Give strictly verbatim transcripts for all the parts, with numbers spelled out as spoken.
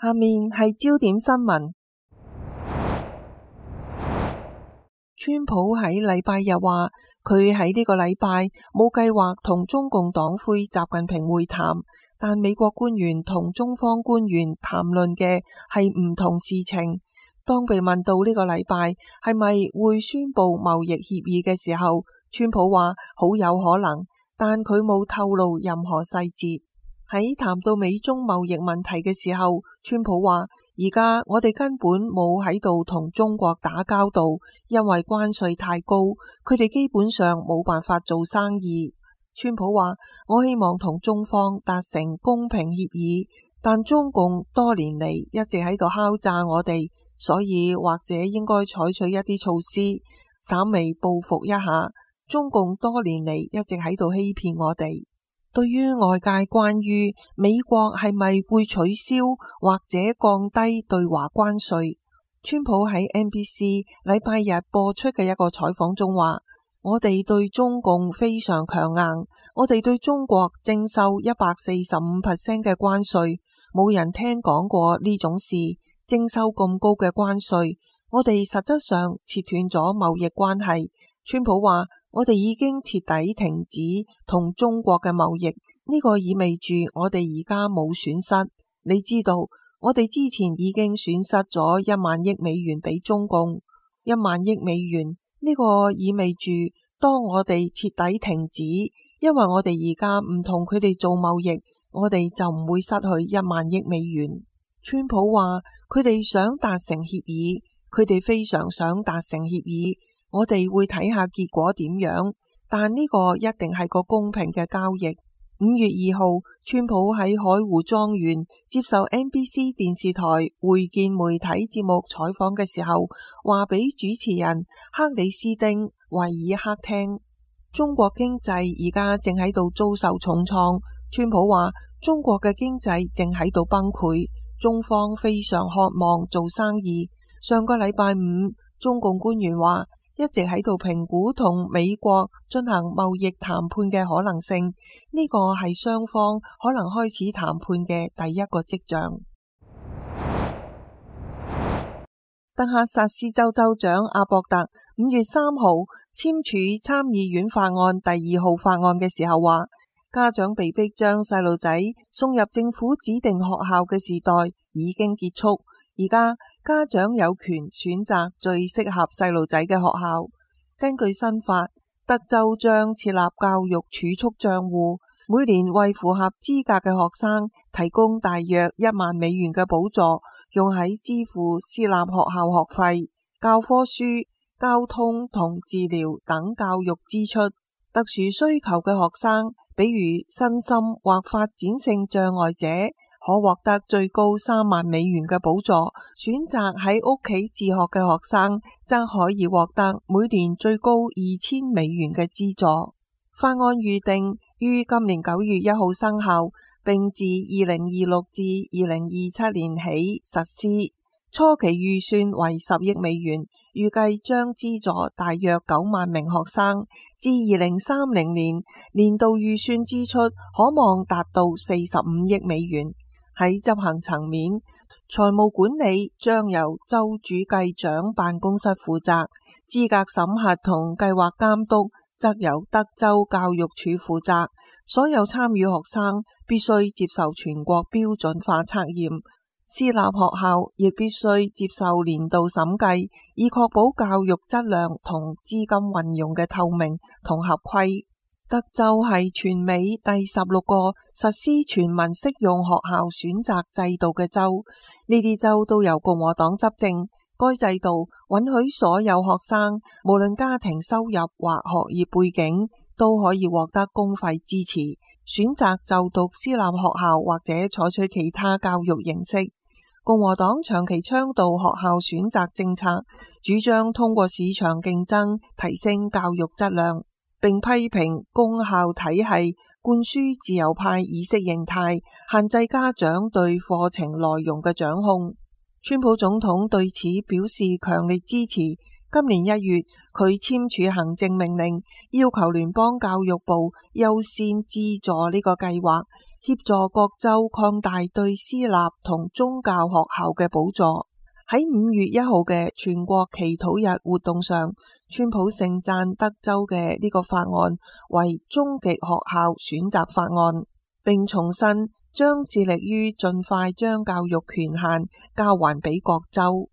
下面係焦點新聞。川普喺禮拜日話，佢喺呢個禮拜冇計劃同中共黨魁習近平會談，但美國官員同中方官員談論嘅係唔同事情。當被問到呢個禮拜係咪會宣布貿易協議嘅時候，川普話好有可能，但佢冇透露任何細節。喺談到美中貿易問題嘅時候，川普話而家我哋根本冇喺度同中國打交道，因為關稅太高，佢哋基本上冇辦法做生意。川普話我希望同中方達成公平協議，但中共多年嚟一直喺度敲詐我哋，所以或者應該採取一啲措施，稍微報復一下。中共多年嚟一直喺度欺騙我哋。對於外界關於美國係咪會取消或者降低對華關稅，川普喺 N B C 禮拜日播出嘅一個採訪中話，我哋對中共非常強硬，我哋對中國徵收一百四十五 percent 嘅關稅，冇人聽講過呢種事，徵收咁高嘅關稅，我哋實質上切斷咗貿易關係。川普話我哋已經徹底停止同中國嘅貿易，呢個意味住我哋而家冇損失。你知道，我哋之前已經損失咗一萬億美元俾中共，一萬億美元，呢個意味住當我哋徹底停止，因為我哋而家唔同佢哋做貿易，我哋就唔會失去一萬億美元。川普話佢哋想達成協議，佢哋非常想達成協議。我哋會睇下結果點樣，但呢個一定係個公平嘅交易。五月二號，川普喺海湖莊園接受 N B C 電視台會見媒體節目採訪嘅時候，話俾主持人克里斯汀維爾克聽，中國經濟而家正喺度遭受重創。川普話中國嘅經濟正喺度崩潰，中方非常渴望做生意。上個禮拜五，中共官員話一直喺度評估同美國進行貿易談判嘅可能性，呢個係雙方可能開始談判嘅第一個跡象。德克薩斯州州長阿博特五月三號簽署參議院法案第二號法案嘅時候話，家長被迫將細路仔送入政府指定學校嘅時代已經結束，而家家長有權選擇最適合細路仔嘅學校。根據新法，德州將設立教育儲蓄賬戶，每年為符合資格嘅學生提供大約一萬美元嘅補助，用喺支付私立學校學費、教科書、交通同治療等教育支出。特殊需求嘅學生，比如身心或發展性障礙者，可獲得最高三萬美元嘅補助，選擇喺屋企自學嘅學生則可以獲得每年最高二千美元嘅資助。法案預定於今年九月一號生效，並自二零二六至二零二七年起實施。初期預算為十億美元，預計將資助大約九萬名學生。至二零三零年，年度預算支出可望達到四十五億美元。喺執行層面，財務管理將由州主計長辦公室負責，資格審核同計劃監督則由德州教育署負責。所有參與學生必須接受全國標準化測驗，私立學校亦必須接受年度審計，以確保教育質量同資金運用嘅透明同合規。德州係全美第十六個實施全民適用學校選擇制度嘅州，呢啲州都由共和黨執政。該制度允許所有學生，無論家庭收入或學業背景，都可以獲得公費支持，選擇就讀私立學校或者採取其他教育形式。共和黨長期倡導學校選擇政策，主張通過市場競爭提升教育質量，並批評公校體系灌輸自由派意識形態，限制家長對課程內容嘅掌控。川普總統對此表示強烈支持。今年一月，佢簽署行政命令，要求聯邦教育部優先資助呢個計劃， 協助各州擴大對私立同宗教學校嘅補助。喺五月一號嘅全國祈禱日活動上，川普盛讚德州嘅呢個法案為終極學校選擇法案，並重申將致力於盡快將教育權限交還俾各州。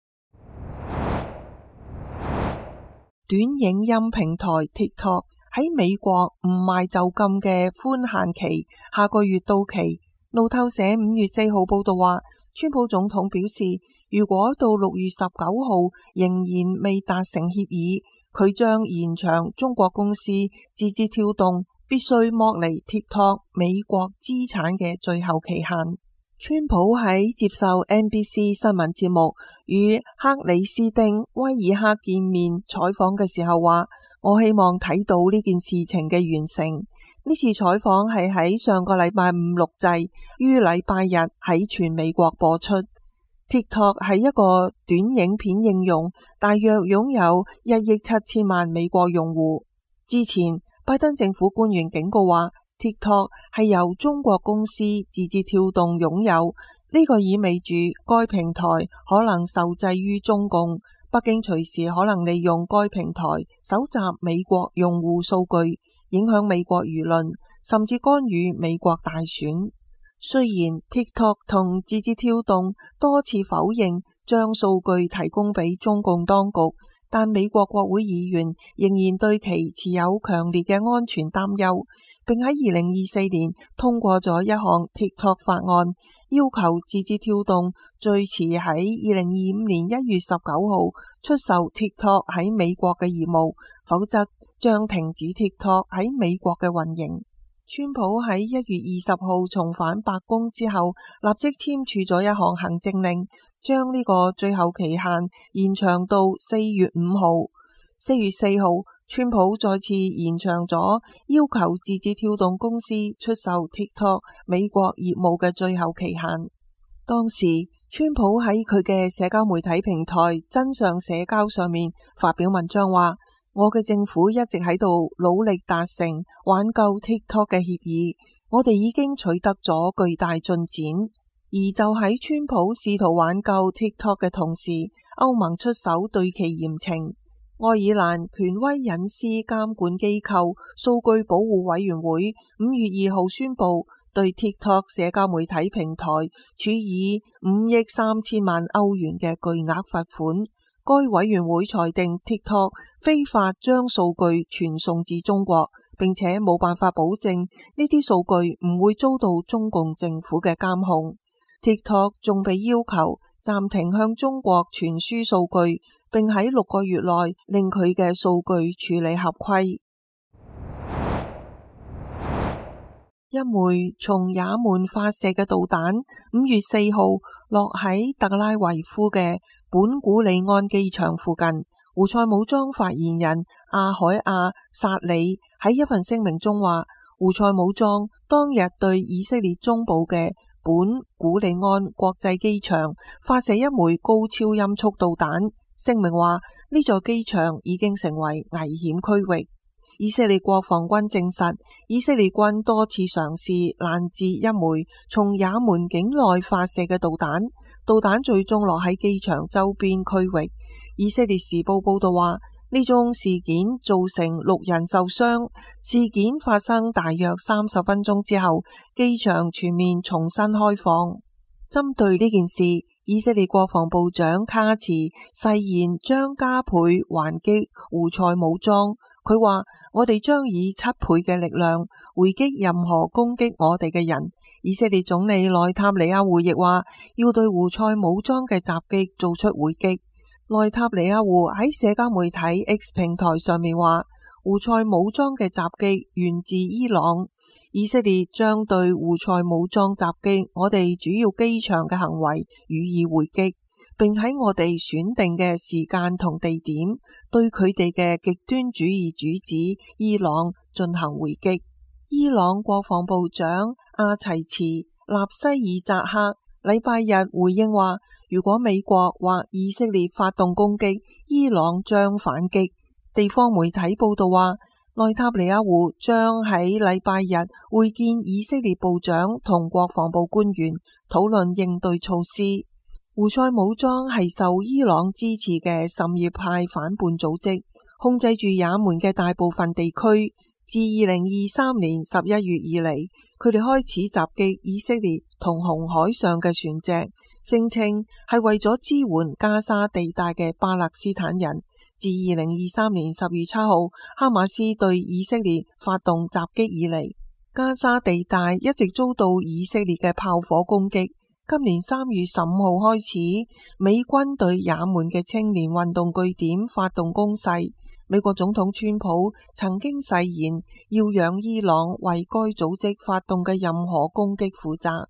短影音平台 TikTok 喺美國唔賣就禁嘅寬限期下個月到期。路透社五月四號報道話，川普總統表示，如果到六月十九號仍然未達成協議，佢將延長中國公司字節跳動必須剝離 TikTok 美國資產嘅最後期限。川普喺接受 N B C 新聞節目與克里斯汀威爾克見面採訪嘅時候話，我希望睇到呢件事情嘅完成。呢次採訪係喺上個禮拜五錄製，於禮拜日喺全美國播出。TikTok 係一個短影片應用，大約擁有一億七千萬美國用戶。之前拜登政府官員警告話，TikTok 係由中國公司字節跳動擁有，呢個意味住該平台可能受制於中共。北京隨時可能利用該平台搜集美國用戶數據，影響美國輿論，甚至干預美國大選。雖然 TikTok 同字節跳動多次否認將數據提供俾中共當局，但美國國會議員仍然對其持有強烈嘅安全擔憂，並喺二零二四年通過咗一項 TikTok 法案，要求字節跳動最遲喺二零二五年一月十九號出售 TikTok 喺美國嘅業務，否則將停止 TikTok 喺美國嘅運營。川普喺一月二十號重返白宮之後，立即簽署咗一項行政令，將呢個最後期限延長到四月五號。四月四號，川普再次延長咗要求字節跳動公司出售 TikTok 美國業務嘅最後期限。當時，川普喺佢嘅社交媒體平台真相社交上面發表文章話，我嘅政府一直喺度努力達成挽救 TikTok 嘅協議，我哋已經取得咗巨大進展。而就喺川普試圖挽救 TikTok 嘅同時，歐盟出手對其嚴懲。愛爾蘭權威隱私監管機構數據保護委員會五月二號宣布，對 TikTok 社交媒體平台處以五億三千萬歐元嘅巨額罰款。該委員會裁定 TikTok 非法將數據傳送至中國，並且冇辦法保證呢啲數據唔會遭到中共政府嘅監控。TikTok 仲被要求暫停向中國傳輸數據，並喺六個月內令佢嘅數據處理合規。一枚從也門發射嘅導彈，五月四號落喺特拉維夫嘅本古里安機場附近。胡塞武裝發言人阿海亞薩里喺一份聲明中話，胡塞武裝當日對以色列中部嘅本古里安國際機場發射一枚高超音速導彈。聲明話，呢座機場已經成為危險區域。以色列國防軍證實，以色列軍多次嘗試攔截一枚從也門境內發射嘅導彈，導彈最終落喺機場周邊區域。以色列時報報道話，呢宗事件造成六人受傷。事件發生大約三十分鐘之後，機場全面重新開放。針對呢件事，以色列國防部長卡茨誓言將加倍還擊胡塞武裝。佢話，我哋將以七倍嘅力量回擊任何攻擊我哋嘅人。以色列總理內塔尼亞胡亦話，要對胡塞武裝嘅襲擊做出回擊。內塔尼亞胡喺社交媒體 X 平台上面話，胡塞武裝嘅襲擊源自伊朗。以色列將對胡塞武裝襲擊我哋主要機場嘅行為予以回擊，並喺我哋選定嘅時間同地點對佢哋嘅極端主義主子伊朗進行回擊。伊朗國防部長阿齊茨納西爾扎克禮拜日回應話，如果美國或以色列發動攻擊，伊朗將反擊。地方媒體報道話， 內塔尼亞胡將喺禮拜日會見以色列部長同國防部官員，討論應對措施。胡塞武裝係受伊朗支持嘅什葉派反叛組織，控制住也門嘅大部分地區。自二零二三年十一月以嚟，佢哋開始襲擊以色列同紅海上嘅船隻，聲稱係為咗支援加沙地帶嘅巴勒斯坦人。自二零二三年十月七號，哈馬斯對以色列發動襲擊以嚟，加沙地帶一直遭到以色列嘅炮火攻擊。今年三月十五號開始，美軍對也門嘅青年運動據點發動攻勢。美國總統川普曾經誓言要讓伊朗為該組織發動嘅任何攻擊負責。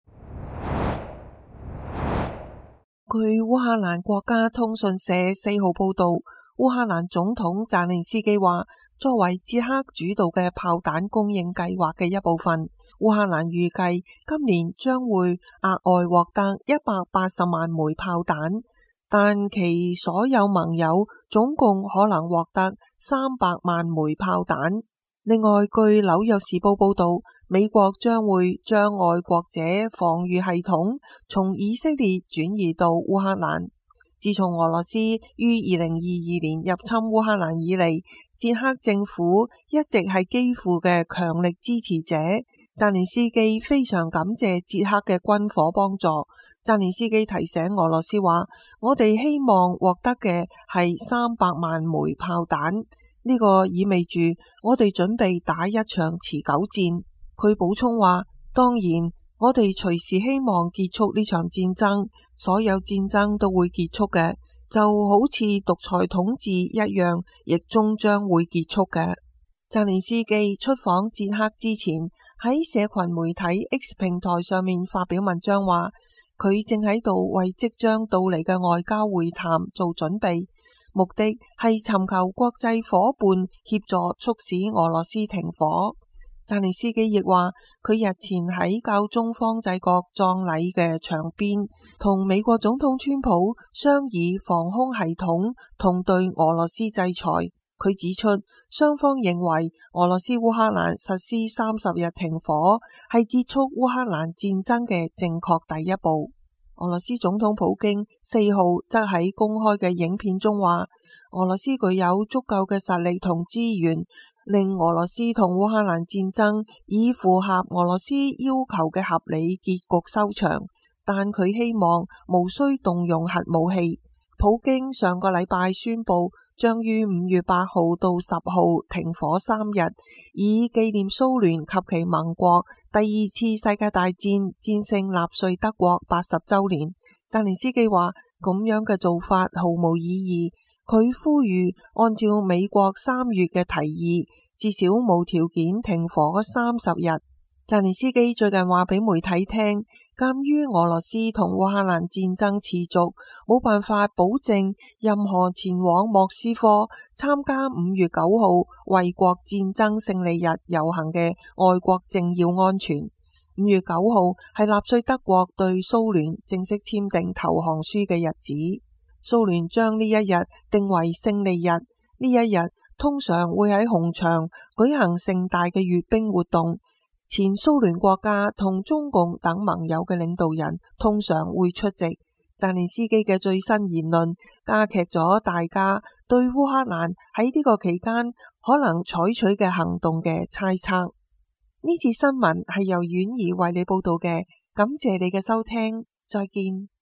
據烏克蘭國家通訊社四號報道，烏克蘭總統澤連斯基話，作為捷克主導嘅炮彈供應計劃嘅一部分，烏克蘭預計今年將會額外獲得一百八十萬枚炮彈，但其所有盟友總共可能獲得三百萬枚炮彈。另外，據紐約時報報道，美國將會將愛國者防禦系統從以色列轉移到烏克蘭。自從俄羅斯於二零二二年入侵烏克蘭以嚟，捷克政府一直係基輔嘅強力支持者。澤連斯基非常感謝捷克嘅軍火幫助。澤連斯基提醒俄羅斯話：我哋希望獲得嘅係三百萬枚炮彈，呢個意味住我哋準備打一場持久戰。佢補充話：當然，我哋隨時希望結束呢場戰爭，所有戰爭都會結束嘅，就好似獨裁統治一樣，亦終將會結束嘅。澤連斯基出訪捷克之前，喺社群媒體 X 平台上面發表文章話，佢正喺度為即將到嚟嘅外交會談做準備，目的係尋求國際夥伴協助促使俄羅斯停火。澤連斯基亦話，佢日前喺教宗方濟各葬禮嘅場邊，同美國總統川普商議防空系統同對俄羅斯制裁。佢指出，雙方認為俄羅斯烏克蘭實施三十日停火係結束烏克蘭戰爭嘅正確第一步。俄羅斯總統普京四號則喺公開嘅影片中話，俄羅斯具有足夠嘅實力同資源，令俄羅斯同烏克蘭戰爭以符合俄羅斯要求嘅合理結局收場，但佢希望無需動用核武器。普京上個禮拜宣布，將於五月八號到十號停火三日，以紀念蘇聯及其盟國第二次世界大戰戰勝納粹德國八十週年。澤連斯基話，咁樣嘅做法毫無意義。佢呼籲按照美國三月嘅提議，至少無條件停火三十日。澤連斯基最近話俾媒體聽，鑒於俄羅斯同烏克蘭戰爭持續，冇辦法保證任何前往莫斯科參加五月九號衛國戰爭勝利日遊行嘅外國政要安全。五月九號係納粹德國對蘇聯正式簽訂投降書嘅日子，蘇聯將呢一日定為勝利日。呢一日通常會喺紅場舉行盛大嘅閱兵活動。前蘇聯國家同中共等盟友嘅領導人通常會出席。澤連斯基嘅最新言論加劇咗大家對烏克蘭喺呢個期間可能採取嘅行動嘅猜測。呢次新聞係由婉兒為你報道嘅，感謝你嘅收聽，再見。